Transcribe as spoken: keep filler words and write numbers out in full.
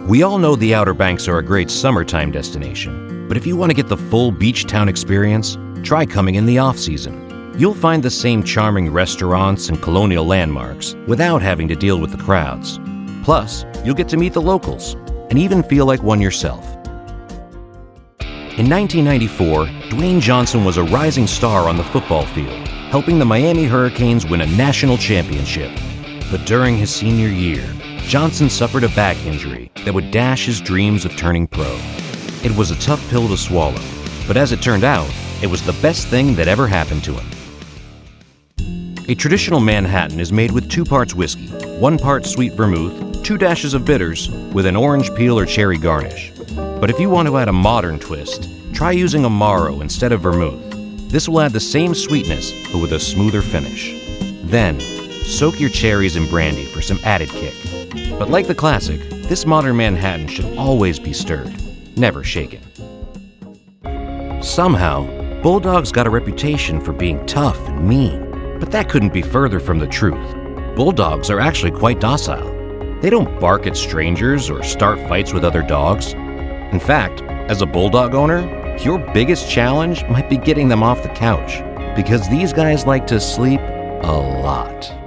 We all know the Outer Banks are a great summertime destination, but if you want to get the full beach town experience, try coming in the off-season. You'll find the same charming restaurants and colonial landmarks without having to deal with the crowds. Plus, you'll get to meet the locals and even feel like one yourself. In nineteen ninety-four, Dwayne Johnson was a rising star on the football field, helping the Miami Hurricanes win a national championship. But during his senior year, Johnson suffered a back injury that would dash his dreams of turning pro. It was a tough pill to swallow, but as it turned out, it was the best thing that ever happened to him. A traditional Manhattan is made with two parts whiskey, one part sweet vermouth, two dashes of bitters, with an orange peel or cherry garnish. But if you want to add a modern twist, try using Amaro instead of vermouth. This will add the same sweetness, but with a smoother finish. Then, soak your cherries in brandy for some added kick. But like the classic, this modern Manhattan should always be stirred, never shaken. Somehow, Bulldogs got a reputation for being tough and mean, but that couldn't be further from the truth. Bulldogs are actually quite docile. They don't bark at strangers or start fights with other dogs. In fact, as a Bulldog owner, your biggest challenge might be getting them off the couch, because these guys like to sleep a lot.